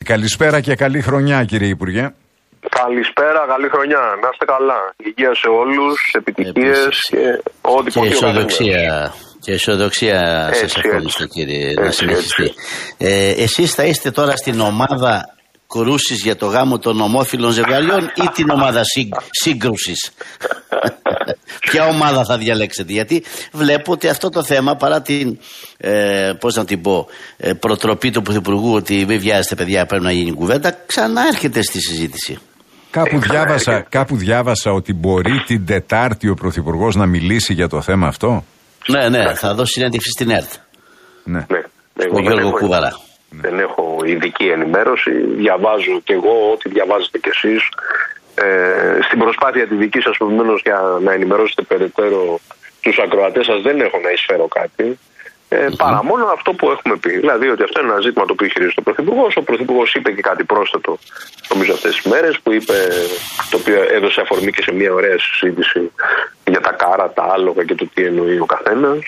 Καλησπέρα και καλή χρονιά, κύριε Υπουργέ. Καλησπέρα, καλή χρονιά. Να είστε καλά. Υγεία σε όλους, επιτυχίες και ό,τι και αισιοδοξία. Και αισιοδοξία σας ευχαριστώ, κύριε, να συνεχιστεί. Εσείς θα είστε τώρα στην ομάδα κρούσης για το γάμο των ομόφυλων ζευγαριών ή την ομάδα σύγκρουσης? Ποια ομάδα θα διαλέξετε? Γιατί βλέπω ότι αυτό το θέμα, παρά την πώς να την πω, προτροπή του Πρωθυπουργού ότι μην βιάζεστε παιδιά, πρέπει να γίνει κουβέντα, ξανά έρχεται στη συζήτηση. Κάπου διάβασα ότι μπορεί την Τετάρτη ο Πρωθυπουργός να μιλήσει για το θέμα αυτό. Ναι, θα δώσει συνέντευξη στην ΕΡΤ. Ναι. Ο Γιώργο Κουβαρά. Δεν έχω ειδική ενημέρωση. Διαβάζω κι εγώ ό,τι διαβάζετε κι εσείς. Στην προσπάθεια τη δική σας, προηγουμένως, για να ενημερώσετε περαιτέρω τους ακροατές σας, δεν έχω να εισφέρω κάτι. Παρά μόνο αυτό που έχουμε πει. Δηλαδή ότι αυτό είναι ένα ζήτημα το οποίο χειρίζεται ο Πρωθυπουργός. Ο Πρωθυπουργός είπε και κάτι πρόσθετο, νομίζω, αυτές τις μέρες, που είπε, το οποίο έδωσε αφορμή και σε μια ωραία συζήτηση για τα κάρα, τα άλογα και το τι εννοεί ο καθένας.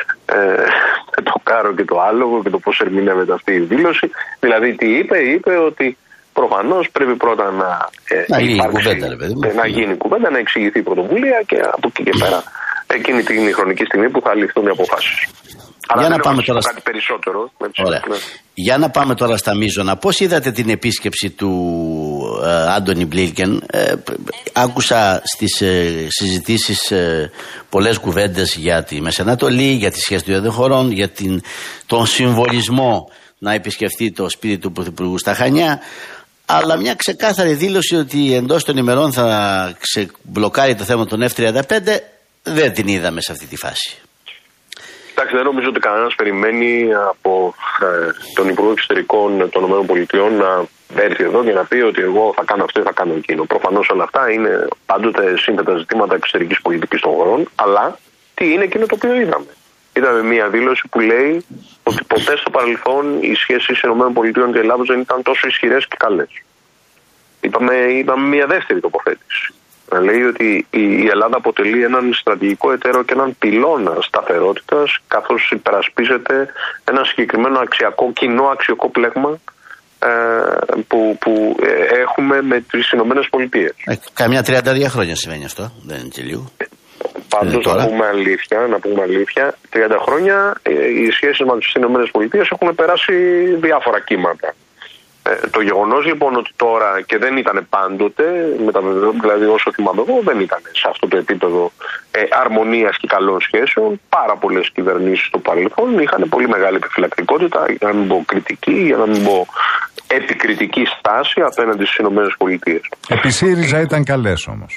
Το κάρο και το άλογο και το πώς ερμηνεύεται αυτή η δήλωση. Δηλαδή τι είπε? Είπε ότι προφανώς πρέπει πρώτα να γίνει κουβέντα, να εξηγηθεί η πρωτοβουλία και από εκεί και πέρα εκείνη την χρονική στιγμή που θα ληφθούν οι αποφάσεις. Για να πάμε τώρα κάτι περισσότερο. Ωραία. Για να πάμε τώρα στα μείζωνα. Πώς είδατε την επίσκεψη του Άντονι Μπλίνκεν? Άκουσα στις συζητήσεις πολλές κουβέντες για τη Μέση Ανατολή, για τη σχέση των δύο χωρών, για τον συμβολισμό να επισκεφτεί το σπίτι του Πρωθυπουργού στα Χανιά, αλλά μια ξεκάθαρη δήλωση ότι εντός των ημερών θα ξεμπλοκάρει το θέμα των F-35 δεν την είδαμε σε αυτή τη φάση. Εντάξει, δεν νομίζω ότι κανένας περιμένει από τον Υπουργό Εξωτερικών των ΗΠΑ να έρθει εδώ και να πει ότι εγώ θα κάνω αυτό ή θα κάνω εκείνο. Προφανώς όλα αυτά είναι πάντοτε σύνθετα ζητήματα εξωτερικής πολιτικής των χωρών, αλλά τι είναι εκείνο το οποίο είδαμε? Είδαμε μια δήλωση που λέει ότι ποτέ στο παρελθόν οι σχέσεις ΗΠΑ και Ελλάδος δεν ήταν τόσο ισχυρές και καλές. Είπαμε μια δεύτερη τοποθέτηση. Λέει ότι η Ελλάδα αποτελεί έναν στρατηγικό εταίρο και έναν πυλώνα σταθερότητας, καθώς υπερασπίζεται ένα συγκεκριμένο κοινό αξιακό πλέγμα που έχουμε με τις Ηνωμένες Πολιτείες. Καμιά 32 χρόνια σημαίνει αυτό, δεν είναι και λίγο. Πάντως να πούμε αλήθεια, 30 χρόνια οι σχέσεις με τις Ηνωμένες Πολιτείες έχουν περάσει διάφορα κύματα. Το γεγονός λοιπόν ότι τώρα, και δεν ήταν πάντοτε, δηλαδή όσο θυμάμαι εγώ, δεν ήταν σε αυτό το επίπεδο αρμονίας και καλών σχέσεων. Πάρα πολλές κυβερνήσεις στο παρελθόν είχαν πολύ μεγάλη επιφυλακτικότητα, για να μην πω κριτική, για να μην πω επικριτική στάση απέναντι στις ΗΠΑ. Επί ΣΥΡΙΖΑ ήταν καλές όμως.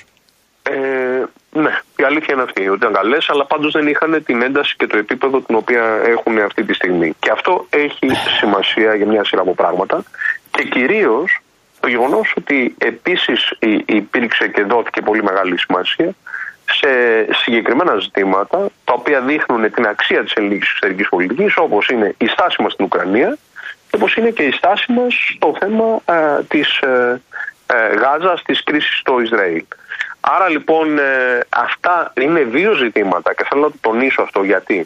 Ναι, η αλήθεια είναι αυτή, ότι ήταν καλές, αλλά πάντως δεν είχαν την ένταση και το επίπεδο την οποία έχουν αυτή τη στιγμή. Και αυτό έχει σημασία για μια σειρά από πράγματα. Και κυρίως το γεγονός ότι επίσης υπήρξε και δόθηκε πολύ μεγάλη σημασία σε συγκεκριμένα ζητήματα τα οποία δείχνουν την αξία της ελληνικής εξωτερικής πολιτικής, όπως είναι η στάση μας στην Ουκρανία και όπως είναι και η στάση μας στο θέμα της Γάζας, της κρίσης στο Ισραήλ. Άρα λοιπόν αυτά είναι δύο ζητήματα και θέλω να το τονίσω αυτό.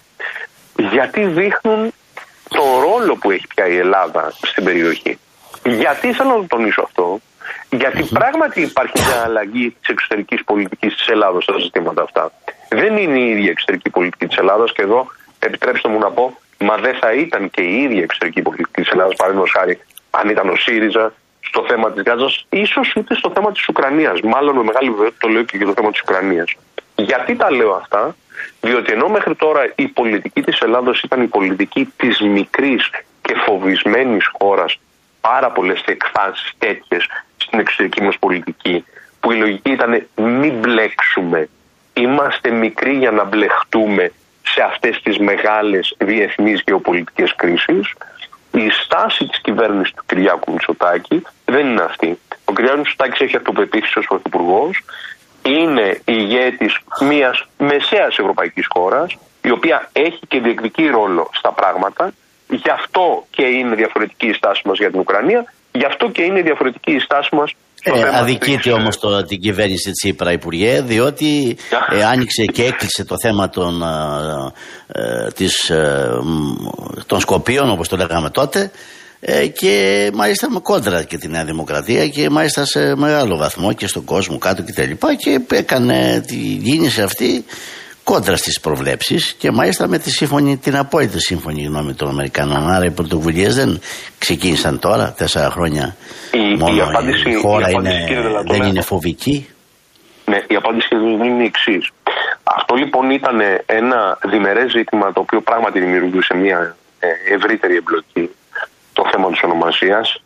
Γιατί δείχνουν το ρόλο που έχει πια η Ελλάδα στην περιοχή. Γιατί θέλω να το τονίσω αυτό? Γιατί πράγματι υπάρχει μια αλλαγή της εξωτερικής πολιτικής της Ελλάδος στα ζητήματα αυτά. Δεν είναι η ίδια εξωτερική πολιτική της Ελλάδος, και εδώ επιτρέψτε μου να πω, μα δεν θα ήταν και η ίδια εξωτερική πολιτική της Ελλάδος, παραδείγματος χάρη, αν ήταν ο ΣΥΡΙΖΑ στο θέμα της Γάζας, ίσως ούτε στο θέμα της Ουκρανίας. Μάλλον με μεγάλη βεβαιότητα το λέω και για το θέμα της Ουκρανίας. Γιατί τα λέω αυτά? Διότι ενώ μέχρι τώρα η πολιτική της Ελλάδος ήταν η πολιτική της μικρής και φοβισμένης χώρας, πάρα πολλές εκφάνσεις τέτοιες στην εξωτερική μας πολιτική, που η λογική ήταν μην μπλέξουμε, είμαστε μικροί για να μπλεχτούμε σε αυτές τις μεγάλες διεθνείς γεωπολιτικές κρίσεις, η στάση της κυβέρνησης του Κυριάκου Μητσοτάκη δεν είναι αυτή. Ο Κυριάκος Μητσοτάκης έχει αυτοπεποίθηση ως πρωθυπουργός, είναι ηγέτης μιας μεσαίας ευρωπαϊκής χώρας, η οποία έχει και διεκδικεί ρόλο στα πράγματα. Γι' αυτό και είναι διαφορετική η στάση μας για την Ουκρανία, γι' αυτό και είναι διαφορετική η στάση μας στο θέμα. Αδικείται όμως την κυβέρνηση Τσίπρα, Υπουργέ, διότι άνοιξε και έκλεισε το θέμα των Σκοπίων, όπως το λέγαμε τότε, και μάλιστα με κόντρα και τη Νέα Δημοκρατία και μάλιστα σε μεγάλο βαθμό και στον κόσμο κάτω κτλ. Και έκανε τη κίνηση αυτή κόντρα στις προβλέψεις και μάλιστα με την απόλυτη σύμφωνη γνώμη των Αμερικανών. Άρα οι πρωτοβουλίες δεν ξεκίνησαν τώρα, 4 χρόνια μόνο. Η χώρα δεν είναι φοβική. Ναι, η απάντηση είναι η εξής. Αυτό λοιπόν ήταν ένα διμερές ζήτημα το οποίο πράγματι δημιουργούσε μια ευρύτερη εμπλοκή. Το θέμα της ονομασίας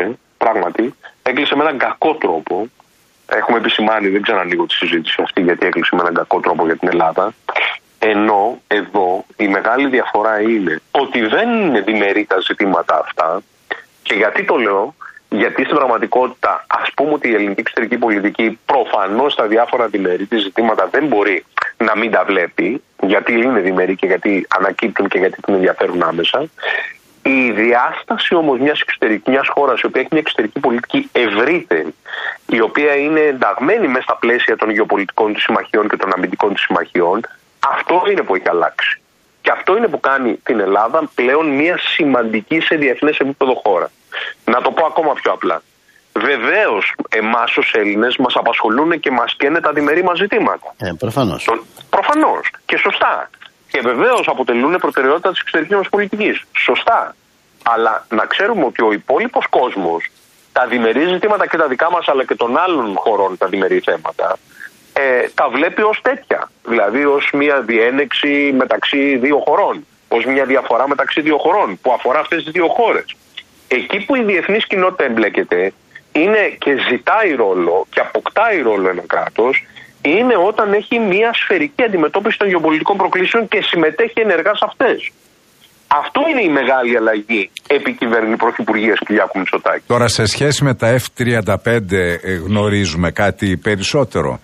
έκλεισε με έναν κακό τρόπο. Έχουμε επισημάνει, δεν ξανανοίγω τη συζήτηση αυτή γιατί έκλεισε με έναν κακό τρόπο για την Ελλάδα. Ενώ εδώ η μεγάλη διαφορά είναι ότι δεν είναι διμερεί τα ζητήματα αυτά. Και γιατί το λέω? Γιατί στην πραγματικότητα, ας πούμε ότι η ελληνική εξωτερική πολιτική προφανώς στα διάφορα διμερεί της ζητήματα δεν μπορεί να μην τα βλέπει, γιατί είναι διμερεί και γιατί ανακύπτουν και γιατί την ενδιαφέρουν άμεσα. Η διάσταση όμως μιας χώρας η οποία έχει μια εξωτερική πολιτική ευρύτερη, η οποία είναι ενταγμένη μέσα στα πλαίσια των γεωπολιτικών της συμμαχιών και των αμυντικών της συμμαχιών, αυτό είναι που έχει αλλάξει. Και αυτό είναι που κάνει την Ελλάδα πλέον μια σημαντική σε διεθνές επίπεδο χώρα. Να το πω ακόμα πιο απλά. Βεβαίως, εμάς ως Έλληνες μας απασχολούν και μας καίνε τα διμερεί μας ζητήματα. Προφανώς. Και σωστά. Και βεβαίως αποτελούν προτεραιότητα της εξωτερικής μας πολιτικής. Σωστά. Αλλά να ξέρουμε ότι ο υπόλοιπος κόσμος, τα διμερεί ζητήματα και τα δικά μας αλλά και των άλλων χωρών τα διμερεί θέματα, τα βλέπει ως τέτοια. Δηλαδή ως μια διένεξη μεταξύ δύο χωρών. Ως μια διαφορά μεταξύ δύο χωρών που αφορά αυτές τις δύο χώρες. Εκεί που η διεθνής κοινότητα εμπλέκεται είναι και ζητάει ρόλο και αποκτάει ρόλο ένα κράτος, είναι όταν έχει μια σφαιρική αντιμετώπιση των γεωπολιτικών προκλήσεων και συμμετέχει ενεργά σε αυτές. Αυτό είναι η μεγάλη αλλαγή επί πρωθυπουργίας Κυριάκου Μητσοτάκη. Τώρα σε σχέση με τα F-35 γνωρίζουμε κάτι περισσότερο?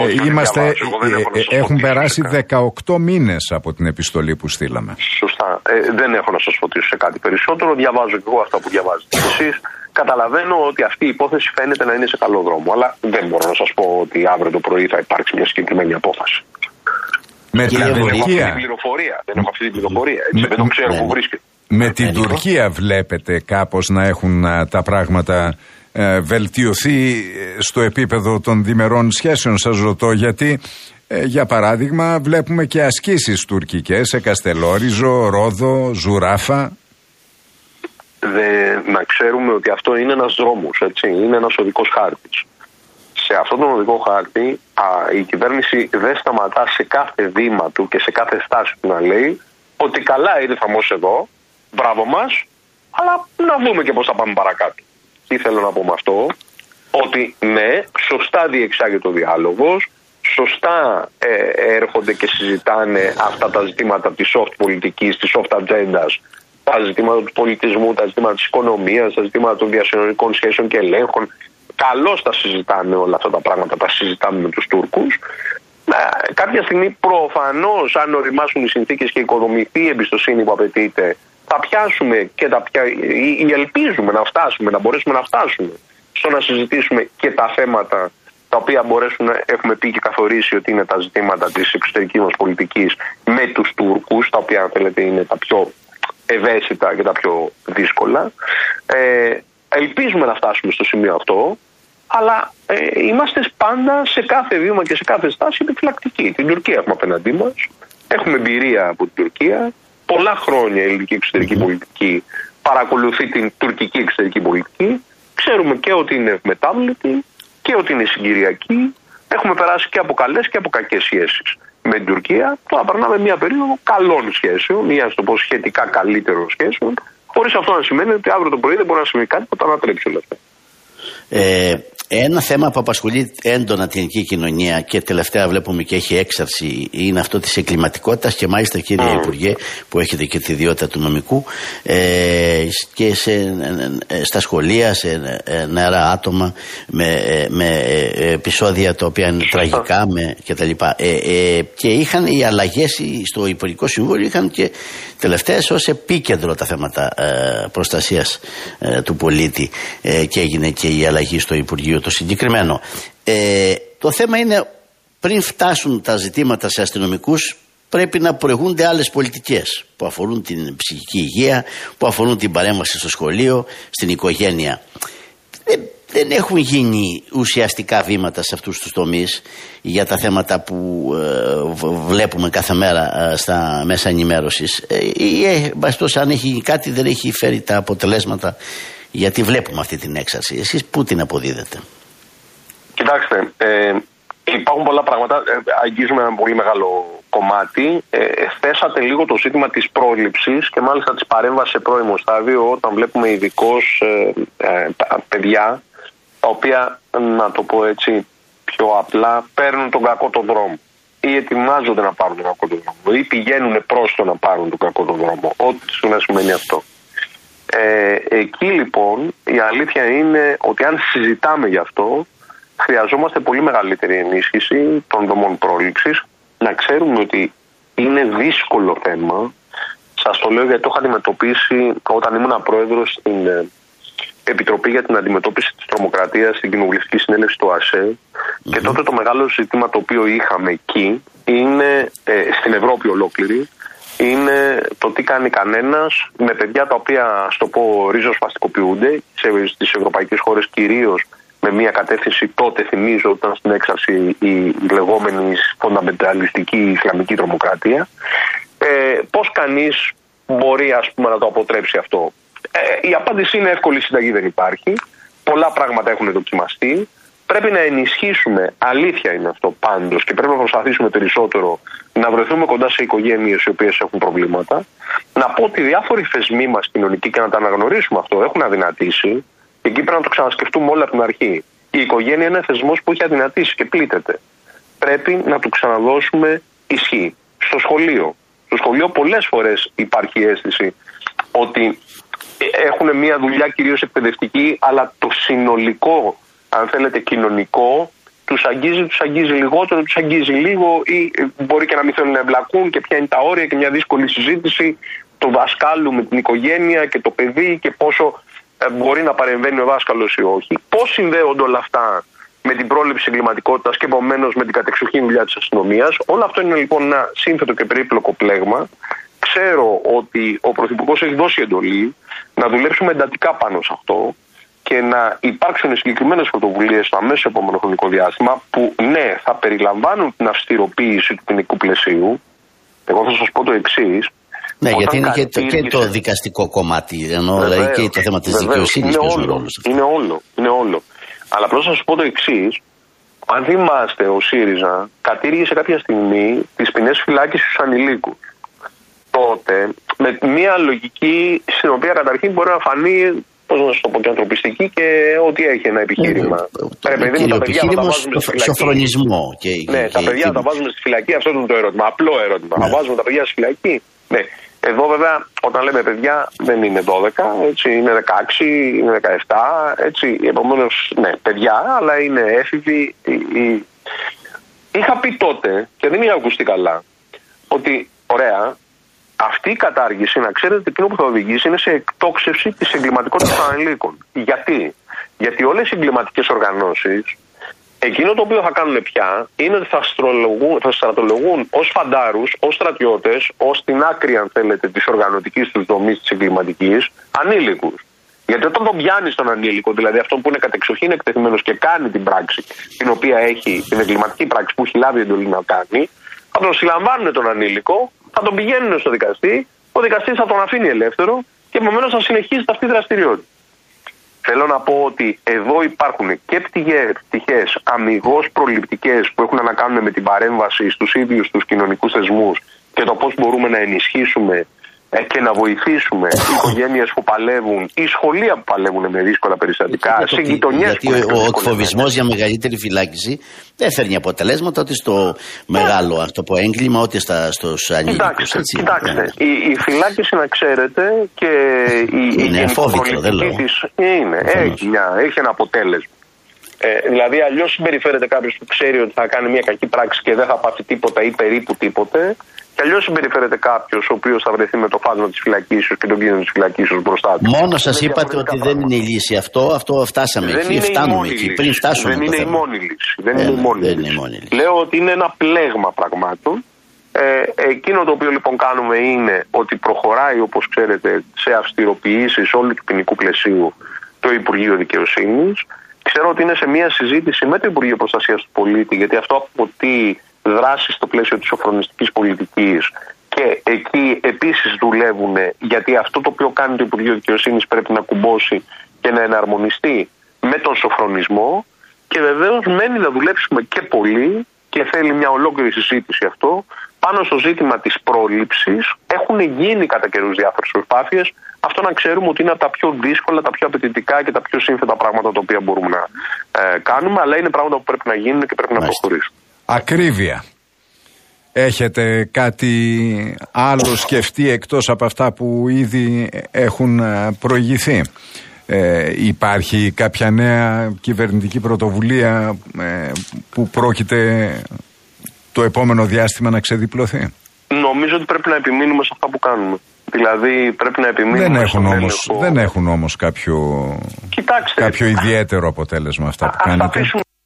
Έχουν περάσει 18 μήνες από την επιστολή που στείλαμε. Σωστά. Δεν έχω να σας φωτίσω σε κάτι περισσότερο. Διαβάζω και εγώ αυτά που διαβάζετε εσείς. Καταλαβαίνω ότι αυτή η υπόθεση φαίνεται να είναι σε καλό δρόμο. Αλλά δεν μπορώ να σας πω ότι αύριο το πρωί θα υπάρξει μια συγκεκριμένη απόφαση. Με την Τουρκία. Δεν έχω αυτή την πληροφορία. Δεν το ξέρω που βρίσκεται. Με την Τουρκία βλέπετε κάπως να έχουν τα πράγματα βελτιωθεί στο επίπεδο των διμερών σχέσεων? Σας ρωτώ γιατί για παράδειγμα βλέπουμε και ασκήσεις τουρκικές σε Καστελόριζο, Ρόδο, Ζουράφα. Να ξέρουμε ότι αυτό είναι ένας δρόμος, έτσι, είναι ένας οδικός χάρτης. Σε αυτόν τον οδικό χάρτη η κυβέρνηση δεν σταματά σε κάθε βήμα του και σε κάθε στάση του να λέει ότι καλά ήρθαμε ως εδώ, μπράβο μας, αλλά να δούμε και πώς θα πάμε παρακάτω. Τι θέλω να πω με αυτό? Ότι ναι, σωστά διεξάγεται ο διάλογος, σωστά έρχονται και συζητάνε αυτά τα ζητήματα της soft πολιτικής, της soft agendas, τα ζητήματα του πολιτισμού, τα ζητήματα της οικονομίας, τα ζητήματα των διασυνορικών σχέσεων και ελέγχων. Καλώς τα συζητάνε όλα αυτά τα πράγματα, τα συζητάμε με τους Τούρκους. Κάποια στιγμή προφανώς αν οριμάσουν οι συνθήκες και οικοδομηθεί η εμπιστοσύνη που απαιτείται, θα πιάσουμε και ή ελπίζουμε να φτάσουμε, να μπορέσουμε να φτάσουμε στο να συζητήσουμε και τα θέματα τα οποία έχουμε πει και καθορίσει ότι είναι τα ζητήματα της εξωτερικής μας πολιτικής με τους Τούρκους, τα οποία αν θέλετε είναι τα πιο ευαίσθητα και τα πιο δύσκολα. Ελπίζουμε να φτάσουμε στο σημείο αυτό, αλλά είμαστε πάντα σε κάθε βήμα και σε κάθε στάση επιφυλακτικοί. Την Τουρκία έχουμε απέναντί μας, έχουμε εμπειρία από την Τουρκία. Πολλά χρόνια η ελληνική εξωτερική πολιτική παρακολουθεί την τουρκική εξωτερική πολιτική. Ξέρουμε και ότι είναι ευμετάβλητη και ότι είναι συγκυριακή. Έχουμε περάσει και από καλές και από κακές σχέσεις με την Τουρκία. Τώρα περνάμε μια περίοδο καλών σχέσεων, μια στο πω σχετικά καλύτερων σχέσεων, χωρίς αυτό να σημαίνει ότι αύριο το πρωί δεν μπορεί να συμβεί κάτι που θα ανατρέψει όλα αυτά. Ένα θέμα που απασχολεί έντονα την ελληνική κοινωνία και τελευταία βλέπουμε και έχει έξαρση είναι αυτό της εγκληματικότητας και μάλιστα κύριε Υπουργέ που έχετε και τη ιδιότητα του νομικού και στα σχολεία σε νεαρά άτομα με επεισόδια τα οποία είναι τραγικά κτλ. Και είχαν οι αλλαγές στο Υπουργικό Συμβούλιο, είχαν και τελευταίες ως επίκεντρο τα θέματα προστασίας του πολίτη και έγινε και η αλλαγή στο Υπουργείο το συγκεκριμένο. Το θέμα είναι πριν φτάσουν τα ζητήματα σε αστυνομικούς πρέπει να προηγούνται άλλες πολιτικές που αφορούν την ψυχική υγεία, που αφορούν την παρέμβαση στο σχολείο, στην οικογένεια. Δεν έχουν γίνει ουσιαστικά βήματα σε αυτούς τους τομείς για τα θέματα που βλέπουμε κάθε μέρα στα μέσα ενημέρωσης. Μπαστός, αν έχει κάτι δεν έχει φέρει τα αποτελέσματα, γιατί βλέπουμε αυτή την έξαρση. Εσείς πού την αποδίδετε? Κοιτάξτε, υπάρχουν πολλά πράγματα. Αγγίζουμε ένα πολύ μεγάλο κομμάτι. Θέσατε λίγο το ζήτημα της πρόληψης και μάλιστα της παρέμβασης σε πρώιμο στάδιο, όταν βλέπουμε ειδικώς παιδιά τα οποία, να το πω έτσι πιο απλά, παίρνουν τον κακό τον δρόμο ή ετοιμάζονται να πάρουν τον κακό τον δρόμο ή πηγαίνουν προς το να πάρουν τον κακό τον δρόμο, ό,τι σου να σημαίνει αυτό. Εκεί λοιπόν η αλήθεια είναι ότι αν συζητάμε γι' αυτό, χρειαζόμαστε πολύ μεγαλύτερη ενίσχυση των δομών πρόληψης. Να ξέρουμε ότι είναι δύσκολο θέμα. Σας το λέω γιατί το είχα αντιμετωπίσει όταν ήμουν πρόεδρος στην Επιτροπή για την Αντιμετώπιση της Τρομοκρατίας στην Κοινοβουλευτική Συνέλευση του ΑΣΕ. Και τότε το μεγάλο ζήτημα το οποίο είχαμε εκεί είναι, στην Ευρώπη ολόκληρη, είναι το τι κάνει κανένας με παιδιά τα οποία, ας το πω, ριζοσπαστικοποιούνται στις ευρωπαϊκές χώρες, κυρίως με μια κατεύθυνση τότε, θυμίζω, όταν στην έξαρση η λεγόμενη φονταμενταλιστική Ισλαμική τρομοκρατία. Πώς κανείς μπορεί, ας πούμε, να το αποτρέψει αυτό? Η απάντηση είναι εύκολη, συνταγή δεν υπάρχει. Πολλά πράγματα έχουν δοκιμαστεί. Πρέπει να ενισχύσουμε, αλήθεια είναι αυτό πάντως, και πρέπει να προσπαθήσουμε περισσότερο να βρεθούμε κοντά σε οικογένειες οι οποίες έχουν προβλήματα. Να πω ότι διάφοροι θεσμοί μας κοινωνικοί, και να τα αναγνωρίσουμε αυτό, έχουν αδυνατήσει. Και εκεί πρέπει να το ξανασκεφτούμε όλα από την αρχή. Η οικογένεια είναι θεσμός που έχει αδυνατήσει και πλήττεται. Πρέπει να του ξαναδώσουμε ισχύ. Στο σχολείο. Στο σχολείο πολλές φορές υπάρχει αίσθηση ότι έχουν μια δουλειά κυρίως εκπαιδευτική, αλλά το συνολικό, αν θέλετε, κοινωνικό, τους αγγίζει λιγότερο, τους αγγίζει λίγο, ή μπορεί και να μην θέλουν να εμπλακούν, και ποια είναι τα όρια, και μια δύσκολη συζήτηση του δασκάλου με την οικογένεια και το παιδί και πόσο μπορεί να παρεμβαίνει ο δάσκαλος ή όχι. Πώς συνδέονται όλα αυτά με την πρόληψη εγκληματικότητας και επομένως με την κατεξοχήν δουλειά της αστυνομίας? Όλο αυτό είναι λοιπόν ένα σύνθετο και περίπλοκο πλέγμα. Ξέρω ότι ο Πρωθυπουργός έχει δώσει εντολή να δουλέψουμε εντατικά πάνω σε αυτό και να υπάρξουν συγκεκριμένες πρωτοβουλίες στο αμέσως επόμενο χρονικό διάστημα, που ναι, θα περιλαμβάνουν την αυστηροποίηση του ποινικού πλαισίου. Εγώ θα σας πω το εξής. Ναι, γιατί είναι και το δικαστικό κομμάτι, ενώ δηλαδή και το θέμα της δικαιοσύνης παίζουν ρόλο. Είναι όλο. Αλλά απλώς θα σας πω το εξής. Αν θυμάστε, ο ΣΥΡΙΖΑ κατήργησε κάποια στιγμή τις ποινές φυλάκισης στους ανηλίκους. Τότε, με μια λογική στην οποία καταρχήν μπορεί να φανεί, πώς να σας το πω, και ανθρωπιστική, και ότι έχει ένα επιχείρημα. Το επιχείρημα σοφρονισμό. Ναι, τα παιδιά τα βάζουμε στη φυλακή, αυτό είναι το ερώτημα. Απλό ερώτημα. Θα βάζουμε τα παιδιά στη φυλακή? Ναι. Εδώ βέβαια, όταν λέμε παιδιά, δεν είναι 12, έτσι, είναι 16, είναι 17, έτσι, επομένως, ναι, παιδιά, αλλά είναι έφηβοι. Είχα πει τότε, και δεν είχα ακουστεί καλά, ότι ωραία, αυτή η κατάργηση, να ξέρετε, εκείνο που θα οδηγήσει είναι σε εκτόξευση της εγκληματικότητας των ανηλίκων. Γιατί όλες οι εγκληματικές οργανώσεις, εκείνο το οποίο θα κάνουν πια είναι ότι θα στρατολογούν ως φαντάρους, ως στρατιώτες, ως την άκρη, αν θέλετε, της οργανωτικής τους δομής της εγκληματικής, ανήλικους. Γιατί όταν τον πιάνει τον ανήλικο, δηλαδή αυτόν που είναι κατεξοχήν εκτεθειμένος και κάνει την πράξη, την οποία έχει, την εγκληματική πράξη που έχει λάβει εντολή να κάνει, θα τον συλλαμβάνουν τον ανήλικο, θα τον πηγαίνουν στο δικαστή, ο δικαστής θα τον αφήνει ελεύθερο και επομένως θα συνεχίσει αυτή τη δραστηριότητα. Θέλω να πω ότι εδώ υπάρχουν και πτυχές αμιγώς προληπτικές που έχουν να κάνουν με την παρέμβαση στους ίδιους τους κοινωνικούς θεσμούς και το πώς μπορούμε να ενισχύσουμε και να βοηθήσουμε οικογένειες που παλεύουν ή σχολεία που παλεύουν με δύσκολα περιστατικά, σε γειτονιές. Γιατί ο εκφοβισμός για μεγαλύτερη φυλάκιση δεν φέρνει αποτελέσματα ούτε στο μεγάλο αυτό το έγκλημα, ούτε στους ανήλικους. Κοιτάξτε, η φυλάκιση, να ξέρετε, και η προληπτική της έχει ένα αποτέλεσμα. Δηλαδή, αλλιώς συμπεριφέρεται κάποιος που ξέρει ότι θα κάνει μια κακή πράξη και δεν θα πάθει τίποτα ή περίπου τίποτε. Και αλλιώς συμπεριφέρεται κάποιος ο οποίος θα βρεθεί με το φάσμα της φυλακίσεως και τον κίνδυνο της φυλακίσεως μπροστά του. Μόνο σας είπατε ότι δεν είναι η λύση αυτό φτάσαμε εκεί, φτάνουμε εκεί. Πριν φτάσουμε. Δεν είναι η μόνη λύση. Δεν είναι η μόνη λύση. Λέω ότι είναι ένα πλέγμα πραγμάτων Εκείνο το οποίο λοιπόν κάνουμε είναι ότι προχωράει, όπως ξέρετε, σε αυστηροποιήσεις όλου του ποινικού πλαισίου το Υπουργείο Δικαιοσύνης. Ξέρω ότι είναι σε μια συζήτηση με το Υπουργείο Προστασίας του Πολίτη, γιατί αυτό αποτεί δράση στο πλαίσιο της σοφρονιστικής πολιτικής και εκεί επίσης δουλεύουν, γιατί αυτό το οποίο κάνει το Υπουργείο Δικαιοσύνης πρέπει να κουμπώσει και να εναρμονιστεί με τον σοφρονισμό και βεβαίως μένει να δουλέψουμε και πολύ και θέλει μια ολόκληρη συζήτηση αυτό πάνω στο ζήτημα της πρόληψης. Έχουν γίνει κατά καιρούς διάφορες προσπάθειες. Αυτό να ξέρουμε ότι είναι από τα πιο δύσκολα, τα πιο απαιτητικά και τα πιο σύνθετα πράγματα τα οποία μπορούμε να κάνουμε, αλλά είναι πράγματα που πρέπει να γίνουν και πρέπει να προχωρήσουν. Ακρίβεια. Έχετε κάτι άλλο σκεφτεί εκτός από αυτά που ήδη έχουν προηγηθεί? Υπάρχει κάποια νέα κυβερνητική πρωτοβουλία που πρόκειται το επόμενο διάστημα να ξεδιπλωθεί? Νομίζω ότι πρέπει να επιμείνουμε σε αυτά που κάνουμε. Δηλαδή πρέπει να επιμείνουμε. Δεν έχουν όμως κάποιο ιδιαίτερο αποτέλεσμα αυτά που κάνετε.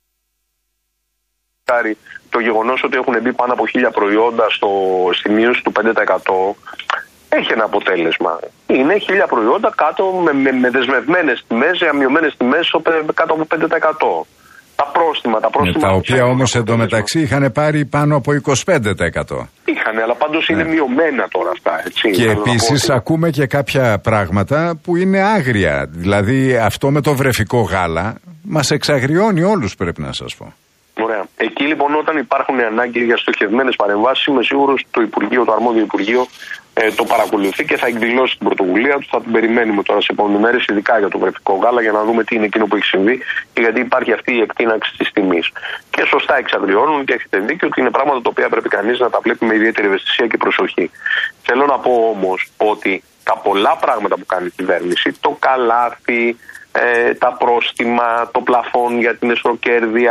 Το γεγονός ότι έχουν μπει πάνω από 1.000 προϊόντα στη μείωση του 5% έχει ένα αποτέλεσμα. Είναι 1.000 προϊόντα κάτω με δεσμευμένες τιμές, αμοιωμένες τιμές κάτω από 5%. Τα πρόστιμα. Τα οποία όμως εντωμεταξύ είχαν πάρει πάνω από 25%. Είχαν, αλλά πάντως είναι μειωμένα τώρα αυτά. Έτσι. Και επίσης ακούμε και κάποια πράγματα που είναι άγρια. Δηλαδή αυτό με το βρεφικό γάλα μας εξαγριώνει όλους, πρέπει να σας πω. Ωραία. Εκεί λοιπόν όταν υπάρχουν ανάγκες για στοχευμένες παρεμβάσεις, είμαι σίγουρος το Υπουργείο, το αρμόδιο Υπουργείο το παρακολουθεί και θα εκδηλώσει την πρωτοβουλία του. Θα την περιμένουμε τώρα σε επόμενες μέρες, ειδικά για το βρεφικό γάλα, για να δούμε τι είναι εκείνο που έχει συμβεί και γιατί υπάρχει αυτή η εκτείναξη της τιμής. Και σωστά εξαγριώνουν και έχετε δίκιο ότι είναι πράγματα τα οποία πρέπει κανείς να τα βλέπει με ιδιαίτερη ευαισθησία και προσοχή. Θέλω να πω όμως ότι τα πολλά πράγματα που κάνει η κυβέρνηση, το καλάθι, τα πρόστιμα, το πλαφόν για την εσχροκέρδεια,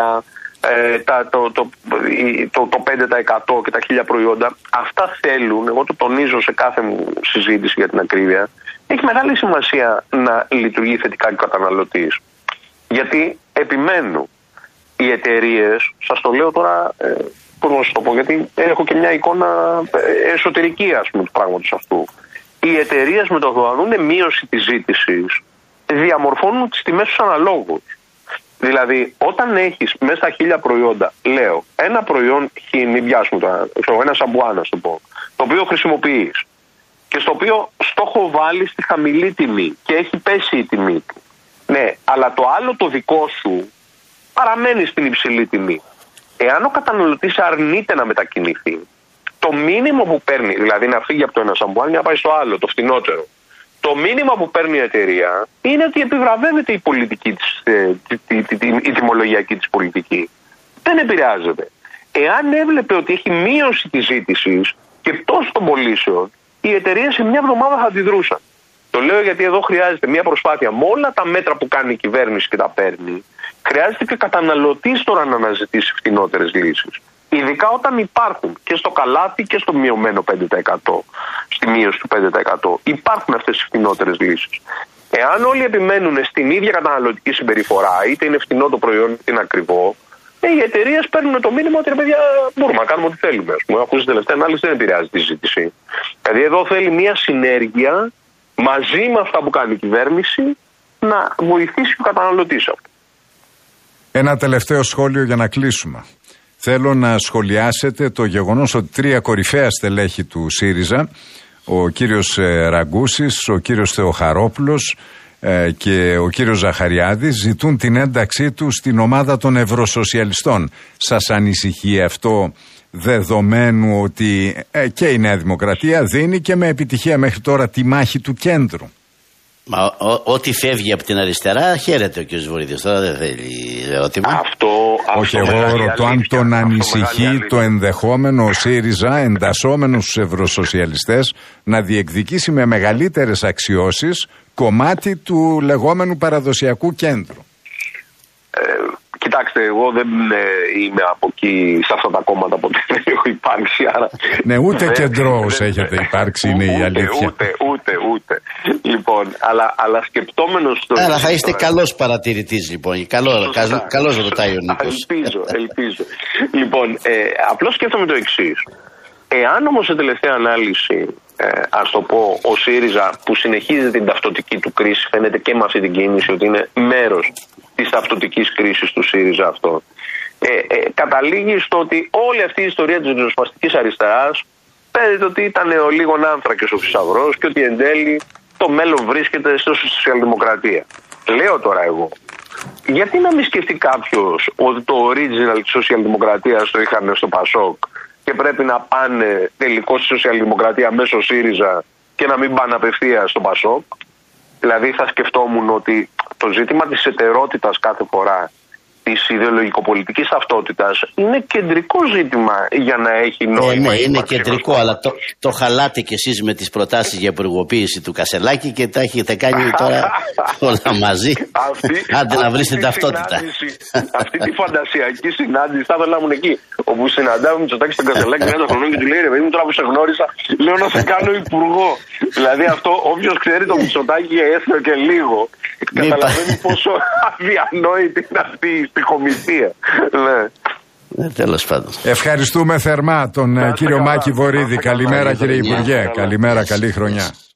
το 5% και τα 1.000 προϊόντα, αυτά θέλουν, εγώ το τονίζω σε κάθε συζήτηση για την ακρίβεια, έχει μεγάλη σημασία να λειτουργεί θετικά και ο καταναλωτής. Γιατί επιμένω, οι εταιρείες, σας το λέω τώρα, πώς να σας το πω, γιατί έχω και μια εικόνα εσωτερική του πράγματος αυτού. Οι εταιρείες με το να δουν μείωση της ζήτησης διαμορφώνουν τις τιμές τους αναλόγως. Δηλαδή, όταν έχεις μέσα στα 1.000 προϊόντα, λέω, ένα προϊόν χίνι, πιάσουμε τώρα, ένα σαμπουάν, να το πω, το οποίο χρησιμοποιείς και στο οποίο στόχο βάλεις τη χαμηλή τιμή και έχει πέσει η τιμή του. Ναι, αλλά το άλλο το δικό σου παραμένει στην υψηλή τιμή. Εάν ο καταναλωτής αρνείται να μετακινηθεί, το μήνυμα που παίρνει, δηλαδή να φύγει από το ένα σαμπουάν για να πάει στο άλλο, το φθηνότερο, το μήνυμα που παίρνει η εταιρεία είναι ότι επιβραβεύεται η πολιτική της, η τιμολογιακή της πολιτική. Δεν επηρεάζεται. Εάν έβλεπε ότι έχει μείωση της ζήτησης και πτώση των πωλήσεων, οι εταιρείες σε μια εβδομάδα θα αντιδρούσαν. Το λέω γιατί εδώ χρειάζεται μια προσπάθεια. Με όλα τα μέτρα που κάνει η κυβέρνηση και τα παίρνει, χρειάζεται και καταναλωτής τώρα να αναζητήσει φθηνότερες λύσεις. Ειδικά όταν υπάρχουν και στο καλάθι και στο μειωμένο 5%, στη μείωση του 5%, υπάρχουν αυτές οι φθηνότερες λύσεις. Εάν όλοι επιμένουν στην ίδια καταναλωτική συμπεριφορά, είτε είναι φθηνό το προϊόν είτε είναι ακριβό, οι εταιρείες παίρνουν το μήνυμα ότι ρε παιδιά μπορούμε να κάνουμε ό,τι θέλουμε. Αφού στην τελευταία ανάλυση δεν επηρεάζει τη ζήτηση. Δηλαδή εδώ θέλει μια συνέργεια μαζί με αυτά που κάνει η κυβέρνηση να βοηθήσει ο καταναλωτής αυτό. Ένα τελευταίο σχόλιο για να κλείσουμε. Θέλω να σχολιάσετε το γεγονός ότι 3 κορυφαία στελέχη του ΣΥΡΙΖΑ, ο κύριος Ραγκούσης, ο κύριος Θεοχαρόπουλος και ο κύριος Ζαχαριάδης, ζητούν την ένταξή του στην ομάδα των Ευρωσοσιαλιστών. Σας ανησυχεί αυτό, δεδομένου ότι και η Νέα Δημοκρατία δίνει και με επιτυχία μέχρι τώρα τη μάχη του κέντρου? Μα ό,τι φεύγει από την αριστερά χαίρεται ο κ. Βορύδης. Τώρα δεν θέλει ερώτημα. Όχι, εγώ ρωτώ αν τον ανησυχεί το ενδεχόμενο ο ΣΥΡΙΖΑ, εντασσόμενος στους Ευρωσοσιαλιστές, να διεκδικήσει με μεγαλύτερες αξιώσεις κομμάτι του λεγόμενου παραδοσιακού κέντρου. Κοιτάξτε, εγώ δεν είμαι από εκεί, σε αυτά τα κόμματα ποτέ δεν έχω υπάρξει. Άρα ναι, ούτε κεντρώους έχετε υπάρξει, είναι η αλήθεια. Ούτε. Λοιπόν, αλλά σκεπτόμενος... Αλλά θα είστε καλός παρατηρητής, λοιπόν. Καλώς ρωτάει ο Νίκος. Ελπίζω. Λοιπόν, απλώς σκέφτομαι το εξής. Εάν όμως σε τελευταία ανάλυση, ας το πω, ο ΣΥΡΙΖΑ που συνεχίζει την ταυτοτική του κρίση, φαίνεται και με αυτή την κίνηση ότι είναι μέρος της ταυτοτικής κρίσης του ΣΥΡΙΖΑ αυτό, καταλήγει στο ότι όλη αυτή η ιστορία της ριζοσπαστικής αριστεράς φαίνεται ότι ήταν ο λίγον άνθρακες ο θησαυρός και ότι εν τέλει το μέλλον βρίσκεται στη σοσιαλδημοκρατία. Λέω τώρα εγώ, γιατί να μην σκεφτεί κάποιος ότι το original της σοσιαλδημοκρατίας το είχαμε στο Πασόκ και πρέπει να πάνε τελικώς στη σοσιαλδημοκρατία μέσω ΣΥΡΙΖΑ και να μην πάνε απευθείας στο Πασόκ? Δηλαδή θα σκεφτόμουν ότι το ζήτημα της εταιρότητας κάθε φορά, της ιδεολογικοπολιτικής ταυτότητας, είναι κεντρικό ζήτημα για να έχει νόημα. Ναι, είναι κεντρικό, αλλά το χαλάτε κι εσείς με τις προτάσεις για υπουργοποίηση του Κασελάκη και τα έχετε κάνει τώρα όλα μαζί. Άντε να βρεις την ταυτότητα. Αυτή τη φαντασιακή συνάντηση, θα ήθελα να ήμουν εκεί, όπου συναντάμε Μητσοτάκη στον Κασελάκη 30 χρονών και του λέει: ρε παιδί μου, τώρα που σε γνώρισα, λέω να σε κάνω υπουργό. Δηλαδή αυτό, όποιος ξέρει το Μητσοτάκη έστω και λίγο, καταλαβαίνει πόσο αδιανόητη είναι αυτή η στοιχομηθεία. Ναι. Τέλος πάντων. Ευχαριστούμε θερμά τον κύριο Μάκη Βορίδη. Καλημέρα κύριε Υπουργέ. Καλημέρα, καλή χρονιά.